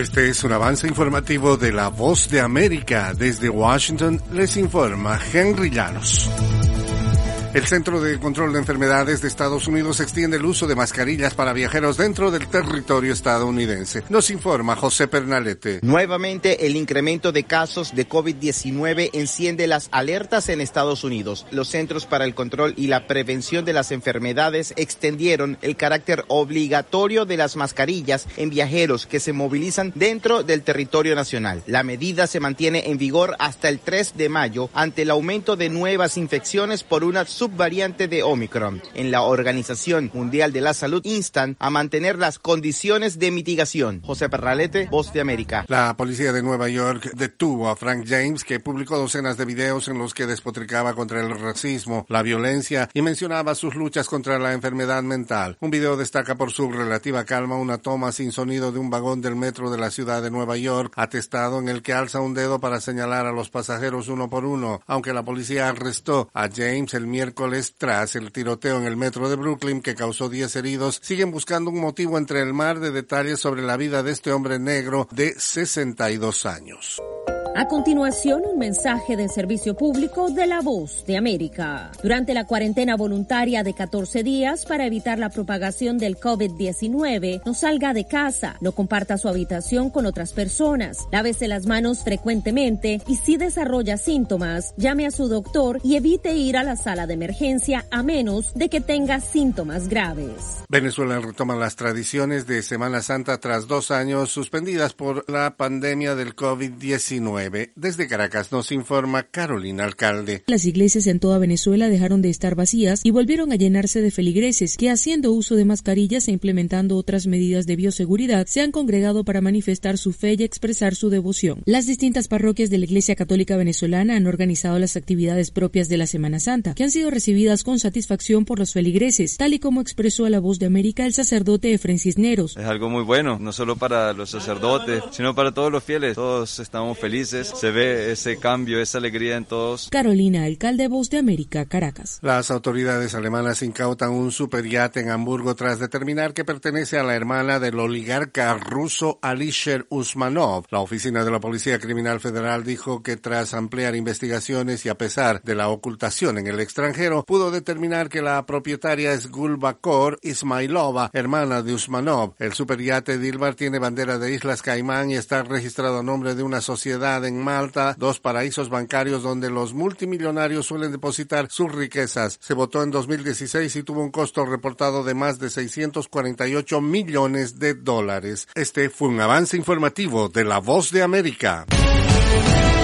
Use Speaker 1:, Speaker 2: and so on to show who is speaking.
Speaker 1: Este es un avance informativo de La Voz de América. Desde Washington les informa Henry Llanos. El Centro de Control de Enfermedades de Estados Unidos extiende el uso de mascarillas para viajeros dentro del territorio estadounidense. Nos informa José Pernalete.
Speaker 2: Nuevamente, el incremento de casos de COVID-19 enciende las alertas en Estados Unidos. Los Centros para el Control y la Prevención de las Enfermedades extendieron el carácter obligatorio de las mascarillas en viajeros que se movilizan dentro del territorio nacional. La medida se mantiene en vigor hasta el 3 de mayo ante el aumento de nuevas infecciones por una subvariante de Omicron. En la Organización Mundial de la Salud instan a mantener las condiciones de mitigación. José Pernalete, Voz de América.
Speaker 1: La policía de Nueva York detuvo a Frank James, que publicó docenas de videos en los que despotricaba contra el racismo, la violencia y mencionaba sus luchas contra la enfermedad mental. Un video destaca por su relativa calma una toma sin sonido de un vagón del metro de la ciudad de Nueva York, atestado en el que alza un dedo para señalar a los pasajeros uno por uno. Aunque la policía arrestó a James el miércoles tras el tiroteo en el metro de Brooklyn que causó 10 heridos, siguen buscando un motivo entre el mar de detalles sobre la vida de este hombre negro de 62 años.
Speaker 3: A continuación, un mensaje de servicio público de La Voz de América. Durante la cuarentena voluntaria de 14 días para evitar la propagación del COVID-19, no salga de casa, no comparta su habitación con otras personas, lávese las manos frecuentemente y si desarrolla síntomas, llame a su doctor y evite ir a la sala de emergencia a menos de que tenga síntomas graves.
Speaker 1: Venezuela retoma las tradiciones de Semana Santa tras 2 años suspendidas por la pandemia del COVID-19. Desde Caracas nos informa Carolina Alcalde.
Speaker 4: Las iglesias en toda Venezuela dejaron de estar vacías y volvieron a llenarse de feligreses que, haciendo uso de mascarillas e implementando otras medidas de bioseguridad, se han congregado para manifestar su fe y expresar su devoción. Las distintas parroquias de la Iglesia Católica Venezolana han organizado las actividades propias de la Semana Santa, que han sido recibidas con satisfacción por los feligreses, tal y como expresó a La Voz de América el sacerdote Efren Cisneros.
Speaker 5: Es algo muy bueno, no solo para los sacerdotes, sino para todos los fieles. Todos estamos felices. Se ve ese cambio, esa alegría en todos.
Speaker 4: Carolina Alcalde, Voz de América, Caracas.
Speaker 1: Las autoridades alemanas incautan un superyate en Hamburgo tras determinar que pertenece a la hermana del oligarca ruso Alisher Usmanov. La oficina de la Policía Criminal Federal dijo que tras ampliar investigaciones y a pesar de la ocultación en el extranjero, pudo determinar que la propietaria es Gulbakor Ismailova, hermana de Usmanov. El superyate Dilbar tiene bandera de Islas Caimán y está registrado a nombre de una sociedad en Malta, 2 paraísos bancarios donde los multimillonarios suelen depositar sus riquezas. Se votó en 2016 y tuvo un costo reportado de más de $648 millones. Este fue un avance informativo de La Voz de América.